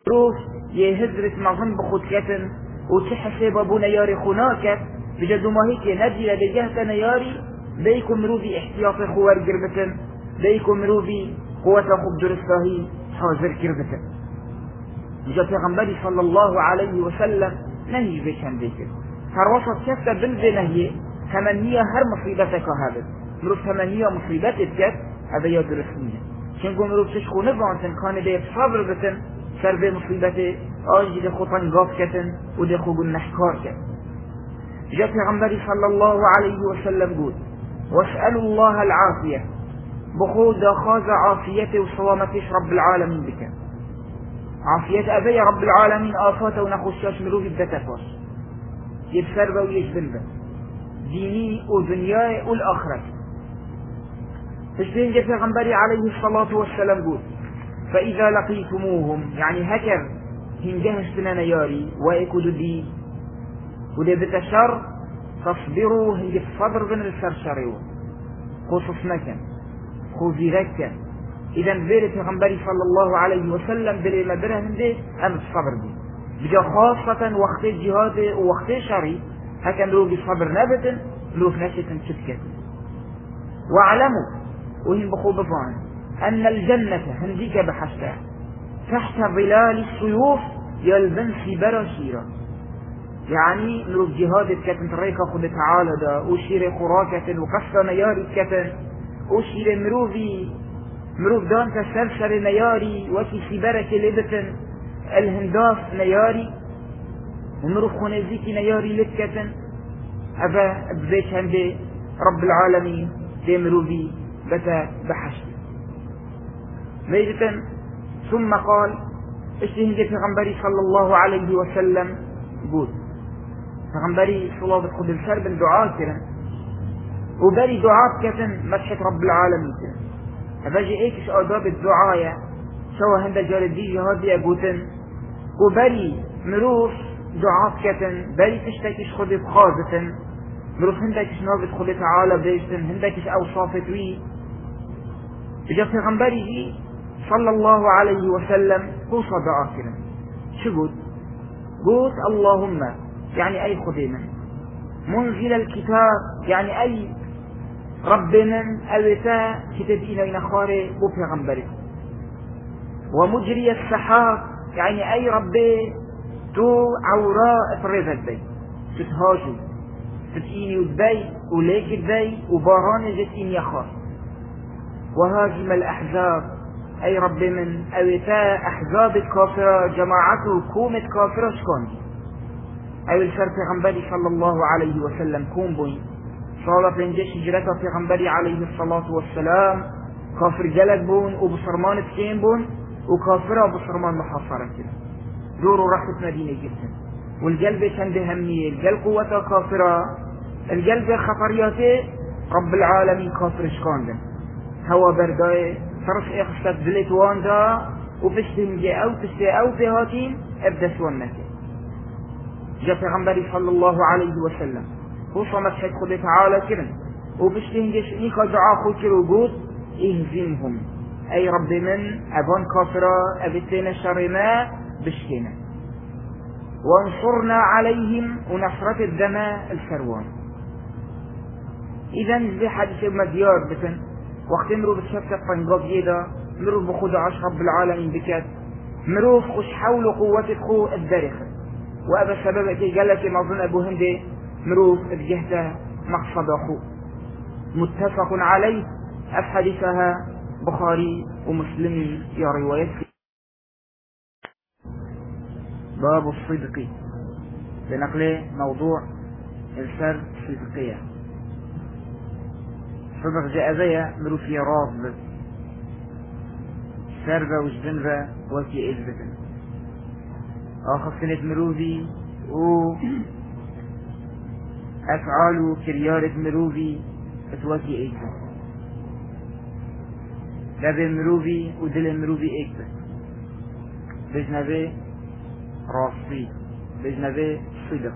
روف يهزرت مظن بخود كتن وتحسب ابو نياري خناكت بجدو ما هيك نجي لجهة نياري بيكم روفي احتياط خوار قربتن بيكم روفي قوة خوب درستاهي حاضر كربتن جاء پیغمبری صلى الله عليه وسلم نهي بشن بيكر فالوسط كفت بلد نهي ثمانية هر مصيبتك هذا مروف ثمانية مصيبتك كت هذا يدرسنيه شنقو مروف تشخو نبانتن كان دي صبر بتن سر به مصیبت آجی ده خود تنگاف کتن و ده خوب نحکار کتن جا پیغمبری صلی الله علیه وسلم بود واسألوا الله العافية بخود خاز عافيته وسلامتش رب العالمين بك عافية أبي رب العالمين آفاته ونخشاش مروفي بدتفاش يبسر به ويجبن به ديني ودنياي والآخرة فشبين جا پیغمبری عليه الصلاة والسلام بود فإذا لقيتموهم يعني هكر هنجهش بنا نياري وإكدوا دي ودي بتشر تصبروا هنجف صبر بن السرشريو خصوص مكان خوزيرك إذا بيرت غنبري صلى الله عليه وسلم بلي مدره هندي أم الصبر دي بجا خاصة وقت الجهاد ووقت شري هكذا لو بصبر نبتا لو في نشة شبكة واعلموا وهم بخوض ظان أن الجنة هنديك بحشتها تحت ظلال السيوف يلبن سبرا شيرا يعني نروف جهاد كتن تريكا خد تعالى دا وشير خراكة وقصة نياري كتن وشير مروف دان تسرسر نياري وكي سبرة لبتن الهنداف نياري ومروف خنازيكي نياري لبكتن أبا بذيش هندي رب العالمين دي مروفي بتا بحشت ميدة ثم قال اشتهن جي پیغمبری صلى الله عليه وسلم بود پیغمبری صلاة خود السر بالدعاء كرن وبري دعاء كتن مسحة رب العالمين كرن فباجي ايكش آداب الدعاء سوى هند جالدي جهادي اقوتن وبري مروف دعاء كتن بري تشتكش خود بخازتن مروف هندكش نابت خود تعالى بيشتن هندكش اوصافت وي جا پیغمبری صلى الله عليه وسلم هو صدعا كنا شو قلت اللهم يعني أي خدينا منزل الكتاب يعني أي ربنا أوتا كتابين وينخاري وبيغمبري ومجري السحاب يعني أي ربي تو عوراء فرزت بي تتهاجوا تتئيني ودبي وليك الدي وباران جتئين يخار وهاجم الأحزاب أي رب من أوتا أحزاب الكافرة جماعته كومة كافرة شكون أي الشر پیغمبری صلى الله عليه وسلم كوم بوين صالة لنجيش هجرته پیغمبری عليه الصلاة والسلام كافر جلد بون وبصرمان تكين بون وكافرة وبصرمان محاصرة كده دوروا رحمة مدينة جدا والقلب كان بهمية القلب قوة كافرة القلب خطرياته رب العالمين كافر شكون ده هوا برداي فرص اخستت دلت واندا وبشتهم جاء او تشتي او بهاتين ابدا سوانك جاء پیغمبری صلى الله عليه وسلم هو صمت حد خد تعالى كرن وبشتهم جاء شئنيك دعا خود كرو قود اهزمهم اي رب من ابان كافرة ابتين الشر ما بشتنا وانصرنا عليهم ونصرة الدماء السروان اذا زي حديث ابن ديار بتن وقت مرو بتشفت طنقاب يدا مرو بخود عش رب العالمين بكات مرو خوش حول قوة خو الدرخة وأبا سبب كي قال لك مظن أبو هندي مرو بجهته مقصد أخو متفق عليه أحاديثها بخاري ومسلم يا رواية باب الصدق بنقل موضوع السر صدقية صدق جاء ذي مرو في راض سربة وجدنبة وكي إذبتن آخر سنة مروفي و أفعال كريارة مروفي اتوكي إذبتن لبي مروفي ودل مروفي إذبتن بجنبه راسي بجنبه صدق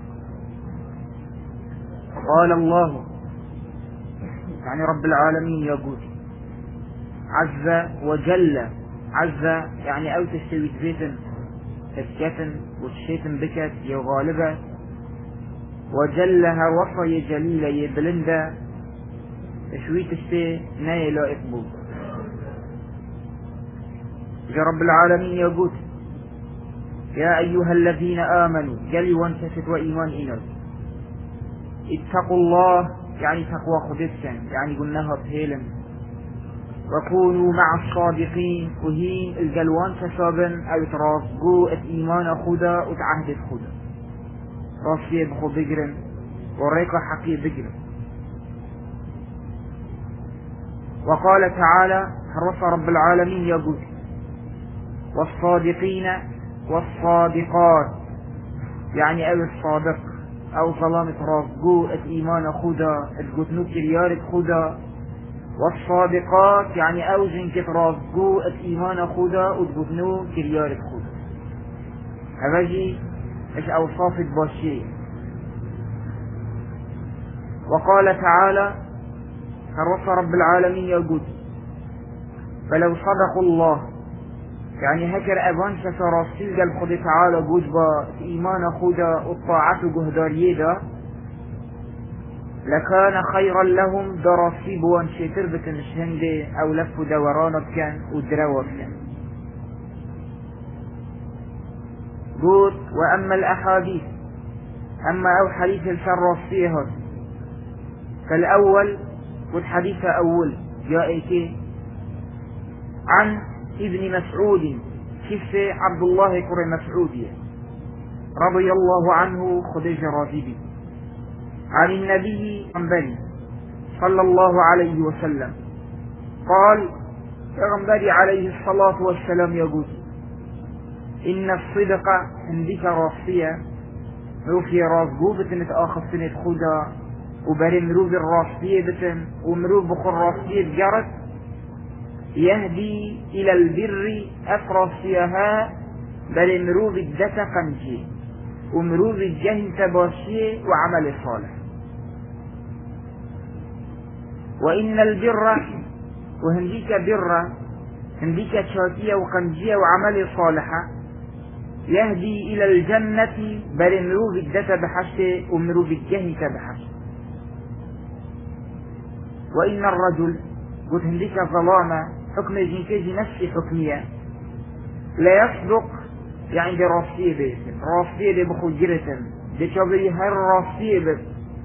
قال الله يعني رب العالمين يقول عز وجل عز يعني أو تستوي تبيتن الكتن والشيتم بكت يا غالبة وجلها وصي جليلة يبلندا شويت الشيء نايلا إقبول جا رب العالمين يقول يا أيها الذين آمنوا قالي وانتشت وإيمان إنه اتقوا الله يعني تقوى خدسا يعني قلناها بهيلم وكونوا مع الصادقين وهين القلوان تسابن أو تراسقوا الإيمان خدا وتعهد خدا راسية بخو بقرن وريقا حقي بقرن. وقال تعالى حرص رب العالمين يقول والصادقين والصادقات يعني أو الصادق أو ظلامة راسقوا الإيمان خدا القتنوك ريارة خدا والصادقات يعني أو جنك راسقوا الإيمان خدا والقتنوك ريارة خدا. هذا ايش اوصاف الباشية. وقال تعالى كرس رب العالمين يقول فلو صدقوا الله يعني هكر ابان شسراسيل قال خد تعالى قجبا ايمان خدا والطاعة قهداريه دا لكان خيرا لهم دراسيب وانشتر بتنشهنده او لفوا دورانت كان ودروت كان. قلت وأما الأحاديث أما أو حديث الشر فيها فالأول قلت حديث أول جاء عن ابن مسعود كيف عبد الله كر مسعود رضي الله عنه خديج راجبي عن النبي محمد صلى الله عليه وسلم قال پیغمبر عليه الصلاة والسلام يقول إن الصدق عندك راسية روفي راسقو بتن تآخذ سنة خدا وبري مروف الراسية بتن ومروف بخور راسية جرت يهدي إلى البر أفراسيها بري مروف الدتا قنجي ومروف الجهن تباشية وعمل صالح. وإن البر وهنديك بر هنديك شاكية وقنجية وعمل صالحة يهدي إلى الجنة بل مروف الدتا بحشة ومروف الجهن بحشة. وإن الرجل قلت هنديك ظلامة حكم جنكيجي نفسي حكمية لا يصدق يعني دي راسية بيسن راسية دي بخو جرة دي شابري هر راسية بس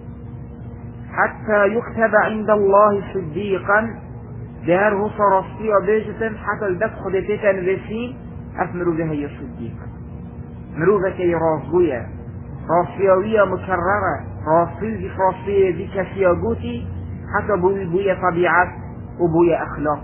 حتى يكتب عند الله صديقا دي هر هو راسية بيسن حتى الدفخ دي تيتان بيسين أفمرو دي هي صديقا مروفة كي راسقوية راسيوية مكررة راسية دي كسياقوتي حتى بوية طبيعات وبوية أخلاق.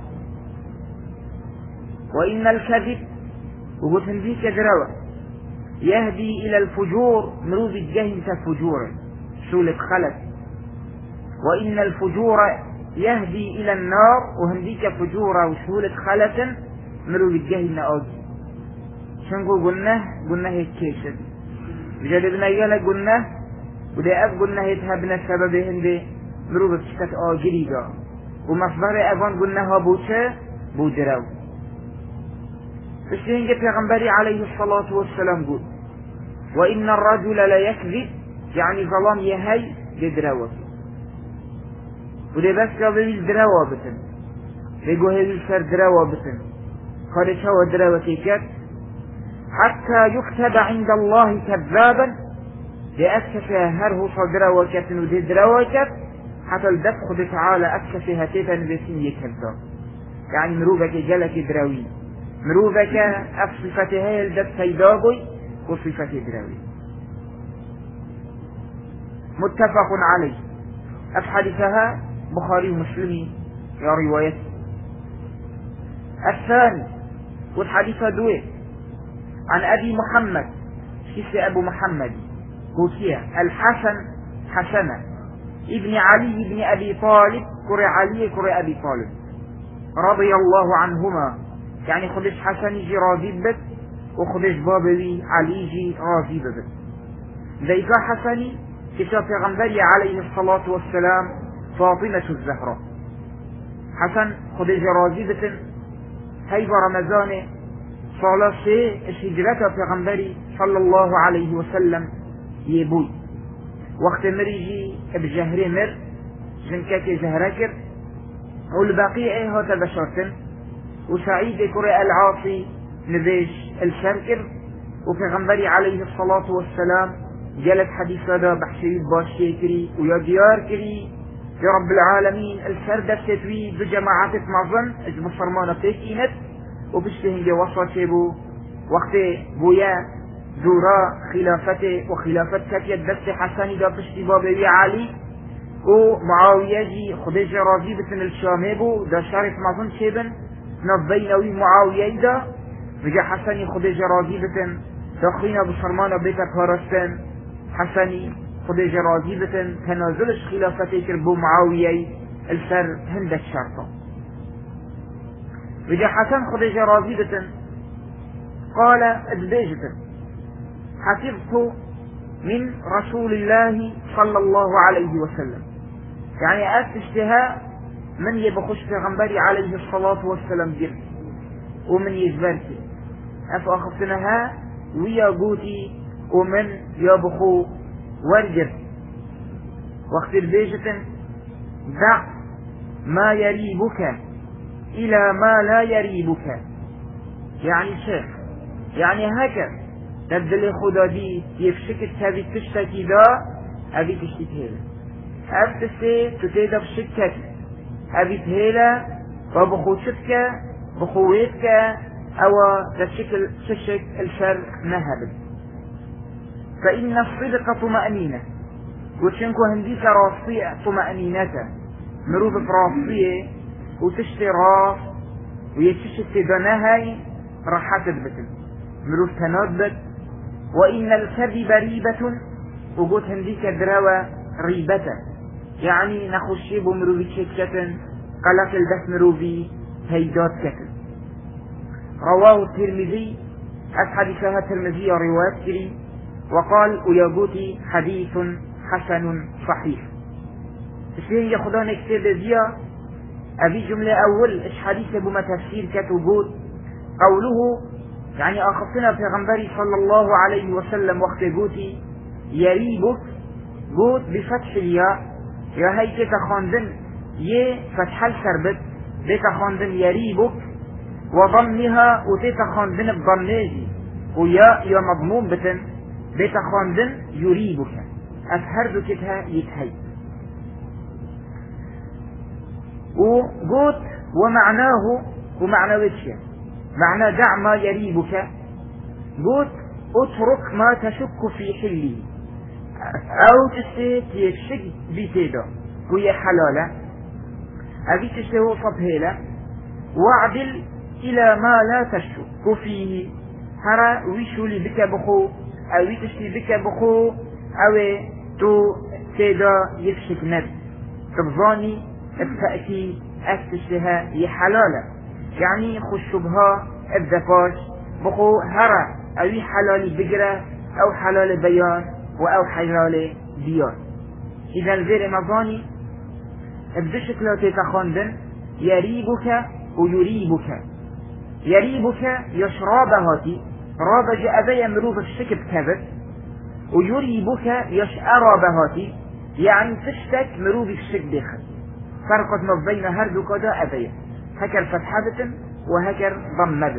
وإن الكذب وقلت هنديك دروة يهدي إلى الفجور مروف الجهن تفجور سولة خلت. وإن الفجور يهدي إلى النار وهنديك فجورة وسولة خلت مروف الجهن أوجي شنقو قلنا هيك كيشد بجانبنا يالا قلنا وده أف قلنا يتهبنا السبب هندي مروف بشكت آجريقا ومصدر أفان قلناها بوشة بودراو. فشين جاء پیغمبري عليه الصلاة والسلام قل وإن الرجل لا يكذب يعني ظلام يهي لدراوة وده بس قابل دراوة بتن بيقو هيل سر دراوة بتن خارج هوا دراوة كيكات حتى يكتب عند الله كذابا لأكشف هره صدراوة كتن ودي دراوة كت حتى الدفخ تعالى أكشف هتيتا بسين يكذاب يعني مروبك جلك دراوي مروبك أفصفتها الدب سيداغي وصفة دراوي. متفق عليه أفحدثها بخاري ومسلمي يا رواية. الثاني والحديث دوي عن أبي محمد كيف أبو محمد كوكيا الحسن حسنة ابن علي ابن أبي طالب كري علي كري أبي طالب رضي الله عنهما يعني خدش حسن يجي راضي بك وخدش بابوي علي يجي راضي بك. ذيك حسني كتاب پیغمبر عليه الصلاة والسلام فاطمة الزهراء حسن خدش راضي بك هيب رمضان صالة سي هجرته پیغمبری صلى الله عليه وسلم يبوي وقت مريجي بجهري مر جنكك جهركر والبقية هاتا بشرتن وسعيد كرة العاصي نبيش الشركر وبيغمبري عليه الصلاة والسلام جلت حديث هذا بحشي باشي كري ويا ديار كري يا رب العالمين السردة تتوي بجماعة معظم المسلمان بتكينت وبشتهن وصل شبو وقت بويا دورا خلافته وخلافت كتيت دست حسني دا بشتي بابي علي ومعاوية جي خديجة راضي بتن الشامي بو دا شارف معظم شبن نبينوي معاوية دا بجا حسني خديجة راضي بتن داخلين بسرمان بيتا كارستن حسني خديجة راضي بتن تنازلش خلافتي كربو معاوية السر هندك شرطة بجا حسن خديجة راضي بتن قال ادبيجتن حفظت من رسول الله صلى الله عليه وسلم يعني اشتهاء من يبخش في غنبري عليه الصلاة والسلام جرد ومن يجبرتي أخفتنها ويا قوتي ومن يبخو ورجر وقت البيجة دع ما يريبك إلى ما لا يريبك يعني شيخ يعني هكذا تبدل خدا دي يفشك تبي تشتكي دا أبي تشتكي أبتسي تتيدا بشكك أبي تهيلا وبخوشتك بخويتك أو تشكل ششك الشر نهب فإن الصدق طمأنينة وتشنكو هنديك راسية طمأنينة مروف براسية وتشتي راس ويتشتي دناهاي راح تثبت مروف تنادبت وإن الكذب ريبة وقوت هنديك دراوة ريبة يعني نخشي بمروفي شكة قلق الدس مروفي هيدات كتن رواه الترمذي حديثها الترمذي رواية كري وقال ويقوتي حديث حسن صحيح الشيء ياخدان كتير بزيا أبي جملة أول إيش حديث أبو ما تفسير كتوجود قوله يعني أخصنا في غنبري صلى الله عليه وسلم وقت قوتي يريبك قوت بفتح الياء يا هي كتخاندن يه فتح السربت بتخاندن يريبك وضمها وتتخاندن بضمناجي وياء يا مضموم بتن بتخاندن يريبك أفهر كتها يتهي وقوت ومعناه وجهه معنى دع ما يريبك قوت اترك ما تشك في حله او تشتي يشك بتيدا وهي حلالة ابي تشتي صبهيلة واعدل الى ما لا تشك فيه هرا ويشو لي بك بخو او تشتي بك بخو او تو تيدا يفشك نب تبظاني التأتي اكتشتها هي حلالة يعني خشبها الدفاش بخو هرا اوي حلال بقرة او حلال بيان او حلال ديان اذا الزير مظاني بشكل تتخاندن يريبك ويريبك يريبك يشرابهاتي رابج ابي مروف الشكب كذب ويريبك يشأرابهاتي يعني تشتك مروف الشك بخد فرقت ما بين هردو كدا ابي هكر فتحة وهكر ضمة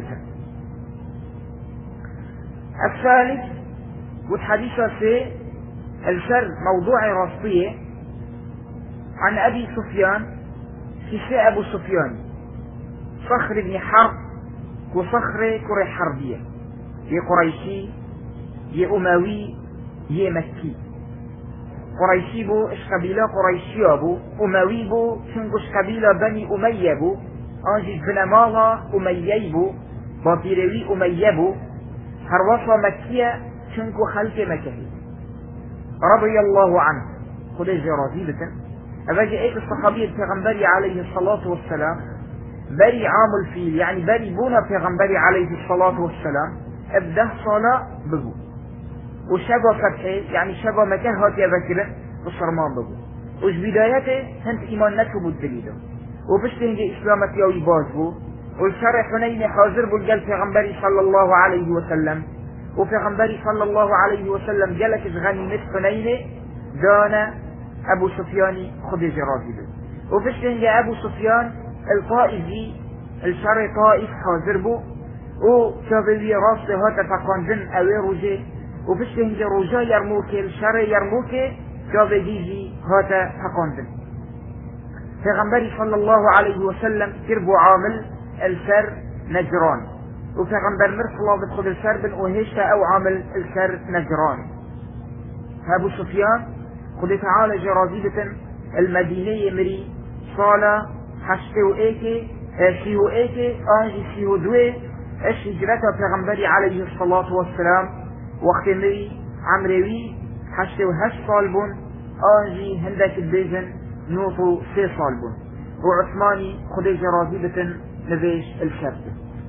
الثالث والحديث في الشر موضوع راسية عن أبي سفيان في أبو سفيان صخر بن حرب وصخر كري حربية يا قريشي يا أموي يا مكي قريشي بو اش قبيلة قريشي بو أموي بو شنقش قبيلة بني أمية بو أنجي بن مالا أمية بو بابيروي أمية بو هروصة مكية شنكو خلق مكهي رضي الله عنه خديجة رضيبة أباجي ايك الصحابية البيغمبري عليه الصلاة والسلام بري عام الفيل يعني بري بونا البيغمبري عليه الصلاة والسلام ابده صلاة بقو وشبه فتحي يعني شبه مكان هاتي ذكرة والصرمان بقو وش بدايته هنت إيمان نكبو الدليل وبشتهنجي إسلامتي أو يبازبو والشر حنين حاضر بالقل في غنبري صلى الله عليه وسلم، وفي غنبري صلى الله عليه وسلم قالك غنيمة حنين دانا أبو سفيان خديج راضي. وفيش هنجا أبو سفيان الطائفي الشر طائف حاضر بو وشافي راسه هاتا تقاندن أوي روجي، وفيش هنجا روجا يرموك الشر يرموك شافي جيجي هاتا تقاندن. في غنبري صلى الله عليه وسلم كربو عامل السر نجران، وفي غنبر مرسلا بدخل السر بن أهيشتا أو عامل السر نجران. أبو سفيان خد تعالى جرازيبة المدينة مري صالة حشتو ايكي شيو ايكي انجي شيو دوي اش هجرته في غنبري عليه الصلاة والسلام وقت مري عمروي حشتو هش صالبون انجي هندك البيزن نوطو سي صالبون، وعثماني خد جرازيبة نبيش الشرطة.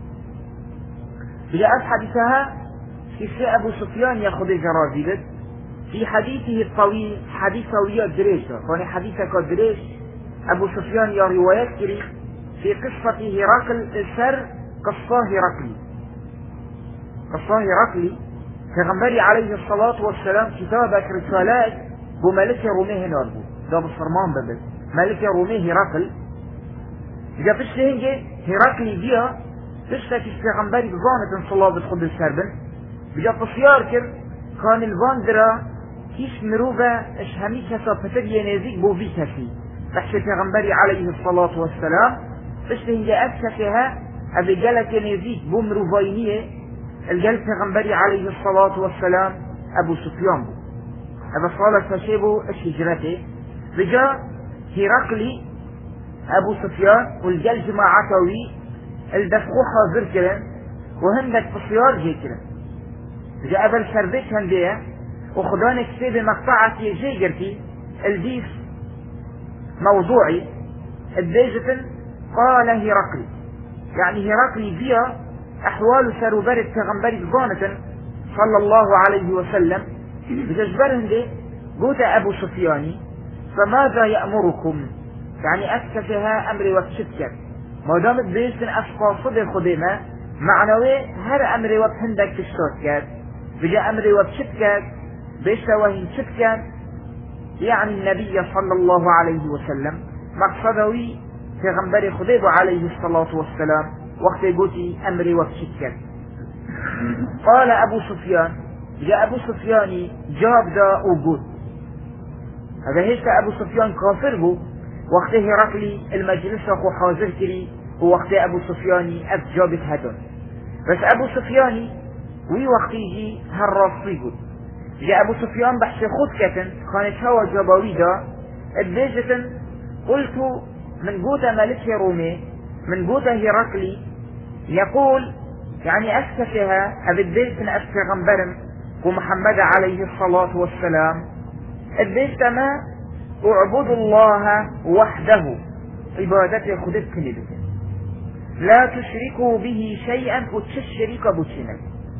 بجاءت حديثها في أبو سفيان ياخد جرازيبة في حديثه الطويل، حديث طويل دريشة كان حديثك دريش أبو سفيان يا روايات كري في قصة هرقل السر قصة هرقلي في غنبري عليه الصلاة والسلام كتابك رسالات بملك روميه ناربو ده بالصرمان ببس ملك روميه هرقل إذا فيش لهنجي هرقلي بيها تشتكي في غنبري بظانة صلاة بتخد السربن بجا تصيار كر كان الفاندرا كيش مروفة اش همي كسا فتر ينزيك بو في كسي تحشي في غنبري عليه الصلاة والسلام فش لهنجي أكسكها أبي جالك ينزيك بو مروفينية الجال في غنبري عليه الصلاة والسلام أبو سفيان بو أبا صالة فشيبو اش هجرته بجا هرقلي أبو سفيان والجال جماعتوي الدفقو حاضر كرن وهندك بصيار جي كرن جاء أبا الشربيت هندية وخدان كتاب مقطعة جيجرتي الديس موضوعي الديجة قال هرقلي يعني هرقلي فيها أحوال سروبرة كغنبري ظانة صلى الله عليه وسلم بتجبرهم دي قوت أبو سفياني فماذا يأمركم يعني أكتفها أمري وكشتكر ما دامت بيشتن أشخاص صدر خدمة معنوي هر أمري وكهندك تشتوكر بجاء أمري وكشتكر بيشتوهن شتكر يعني النبي صلى الله عليه وسلم مقصدوي في غنبري خديب عليه الصلاة والسلام وقت قوتي أمري وكشتكر. قال أبو سفيان جاء أبو سفيان جاب دا وقود هذا هيك أبو سفيان كافر بو وقت هرقلي المجلس أخو حاضر كري ووقت أبو سفيان أبجابت هدون بس أبو سفيان وي وقت يجي هالراسي قد جاء أبو سفيان بحث خود كتن كانت هوا جباوي دا الديجة قلت من قوة ملك رومي من قوة هرقلي يقول يعني أسكتها أبديتنا أسكت غنبرم ومحمد عليه الصلاة والسلام الديجة ما اعبدوا الله وحده عبادته خدت كنبه لا تشركوا به شيئا وتشرك بشنا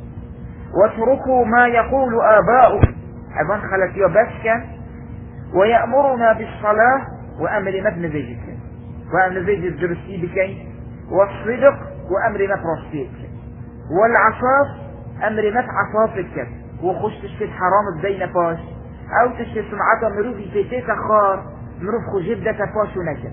واتركوا ما يقول آباؤكم أبان خلت يبسك ويأمرنا بالصلاة وأمر مبن بيجك وأمر بيجك الدرسي بكي والصدق وأمر مبرسيك والعصاف أمر مبعصافك وخش تشتد حرام بين باش أو تشتد سمعته مروف يتيتيك خار مروف خجبدة باش ونجا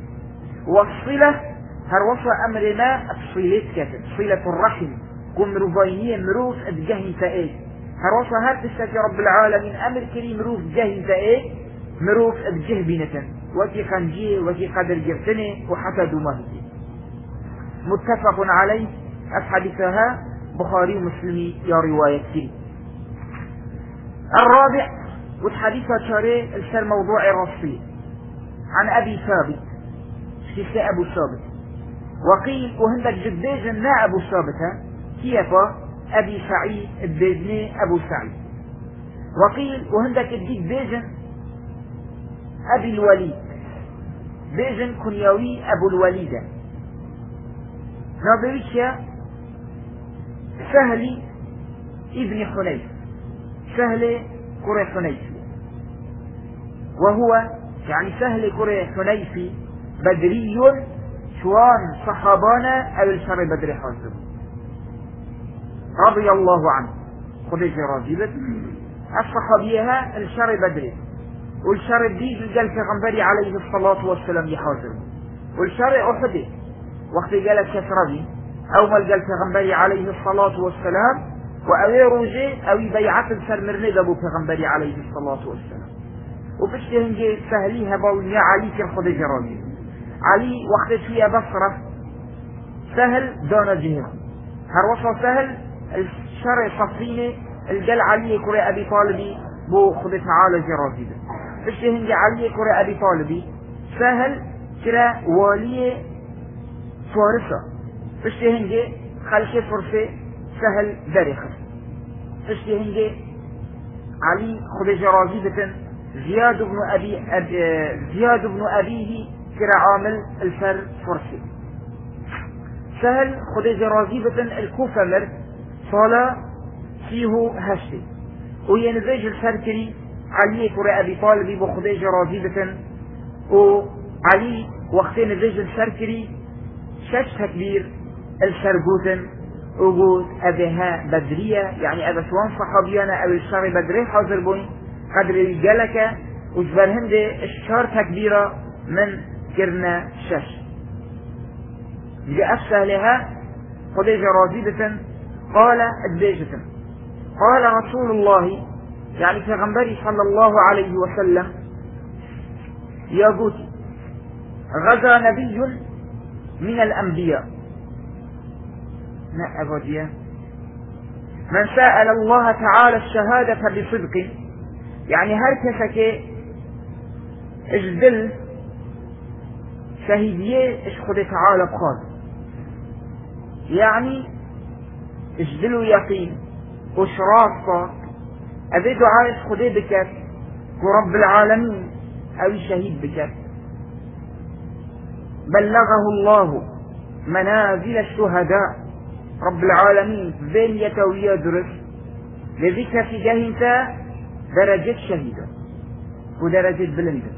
والصلة هروصة أمر ما الصلة كتب صلة الرحم كم مروفينية مروف اتجهن تأيه هروصة هر تشتد رب العالمين أمر كريم مروف جهن تأيه مروف اتجه بينة وكي خنجيه وكي قدر جرتني وحتى دومه متفق عليه أحاديثها بخاري ومسلمي يا رواية كريم. الرابع والحديث شاري السر موضوع الرصي عن أبي ثابت شيخ أبو ثابت وقيل وهندك جديج نا أبو ثابت كيف أبي سعيد الدجني أبو سعيد وقيل وهندك الديك بيجن أبي الوليد بيجن كنيوي أبو الوليدة ناظريشيا سهل ابن حنيف سهل كري حنيفي وهو يعني سهل كري حنيفي بدري شوان صحابانا او الشر بدري حاضر رضي الله عنه خديجة راجبت الصحابيها الشر بدري والشر دي قال في عليه الصلاة والسلام يحاضر والشر أحد وقت قالت كسربي أول قال في عليه الصلاة والسلام وأوي روجي أوي بيعة السرمرني دبو في عليه الصلاة والسلام وفشته هنجي سهليها بولنيا علي كالخديجة راجب علي وقت فيها بصرة سهل دون جهة هروصة سهل الشر صفيني الجل علي كري أبي طالبي بو خدت معالج راجب فشته هنجي علي كري أبي طالبي سهل كرا والي فارسة فشته هنجي خلق فرسة سهل درخة فشته هنجي علي خديجة راجبة زياد بن أبيه كرا عامل الفر فرسي سهل خديجة راجبة الكوفة مرد صالة فيه هشتي وينزيج الفركري علي كرا أبي طالبي بخديجة راجبة وعلي وقتين نزيج الفركري شش تكبير الشرقوتن وقود أبيها بدرية يعني أبا شوان صحابيانا أو الشر بدري حاضر بوين قدر الجلكة وجبرهم دي الشهر تكبيرة من كرنا شش جاء أفسه خديجة راجبة قال أدبيجة قال رسول الله يعني في غنبري صلى الله عليه وسلم يا قوتي غزا نبي من الأنبياء من سأل الله تعالى الشهادة بصدق يعني هل كسك اجدل شهيدية اشخد تعالى بخاز يعني اجدلوا يقين وشراسة أبي دعاء اشخده بكت ورب العالمين أو شهيد بكت بلغه الله منازل الشهداء رب العالمين بين يتوي يدرس لذلك في جهنتا درجة شهيدة ودرجة بلندة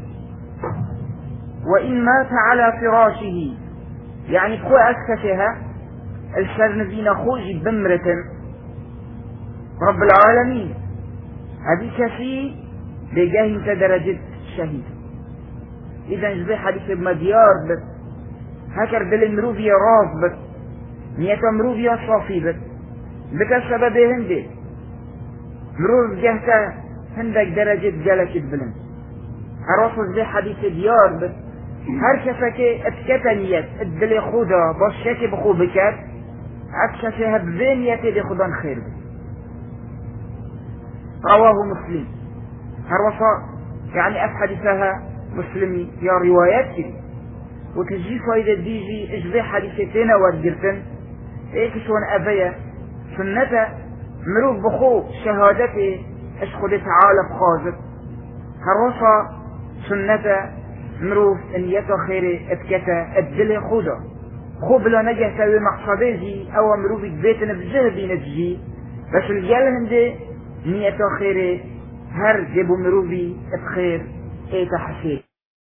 وإن مات على فراشه يعني خو أسكتها الشرنبين خوج بمرة رب العالمين هذه كفي بجهنتا درجة شهيدة إذا جزي حديث بمديار بس هكر بالمروفية راف بس نية مروفية صافي بس بك سبب هندي مروف جهتا هندك درجة جلشت بلند هراسل زي حديث ديار بس هر كسك اتكتنيت الدلي خودا باشيكي بخو بكات اكشفها بذينيتي دي خودان خير بس رواه مسلم هروسا يعني أفحدثها مسلمي يا روايات كده وتجي فايدة ديجي اجزي حديثتين وادقرتن ايك شوان أبايا سنة مروف بخو شهادتي اشخد تعالى بخازت هروسا سنة مروف ان يتا خيري اتكتا ادلي خودا خو بلا نجه تاوي مقصديجي او مروف بيتنا بجهدي نتجي بس الجال هندي نيتا خيري هر جيبو مروفي اتخير ايتا حسيت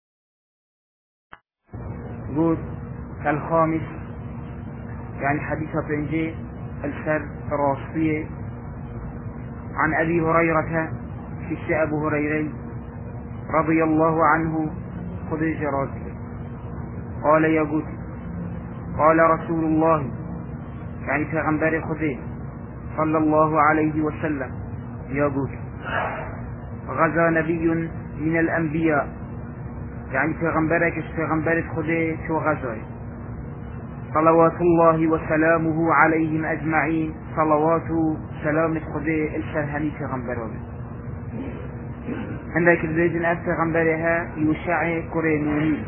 قول الخامس يعني حديثة بنجي السر الراسية عن أبي هريرة في أبو هريرة رضي الله عنه خديجة راجل قال يا قوت قال رسول الله يعني پیغمبر خديجة صلى الله عليه وسلم يا قوت غزا نبي من الأنبياء يعني پیغمبر خديجة شو غزاي صلوات الله وسلامه عليهم أجمعين صلوات سلام خديجة الشرهني پیغمبر عندك الزيجن أب پیغمبرها يوشع كرينوني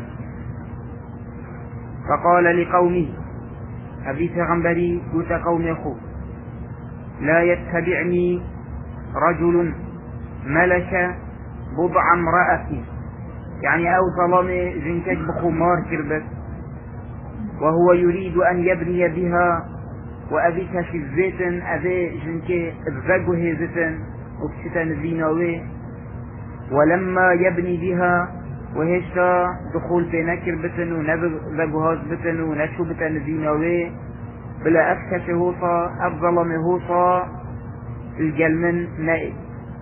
فقال لقومه أبي پیغمبري قلت قوم خو لا يتبعني رجل ملك بضع امرأتي يعني أو ظلمي جنكك بخمار كربت وهو يريد أن يبني بها وأبيك في الزيتن أبي جنك بزقه زيتن وبشتن زينوي ولما يبني بها وهشتا دخول بينكر بتن ونبغ بتن ونشو بتن زينوي بلا أفكش هوصا أفضل هوصا الجلمن نائب.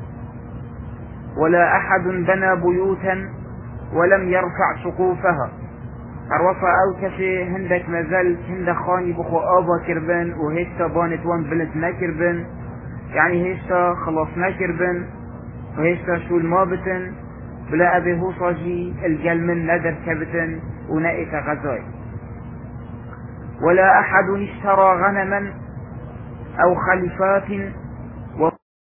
ولا أحد بنى بيوتا ولم يرفع سقوفها الرفع أو كشي هندك مازال هندك خاني بخو آبا كربن وهشتا بانت وان بلت نكربن يعني هشتا خلاص نكربن وهشتا شو المابتن بلا أبي هوصاجي الجلمن ندر كبتن ونائك غزاي. ولا أحد اشترى غنما أو خلفات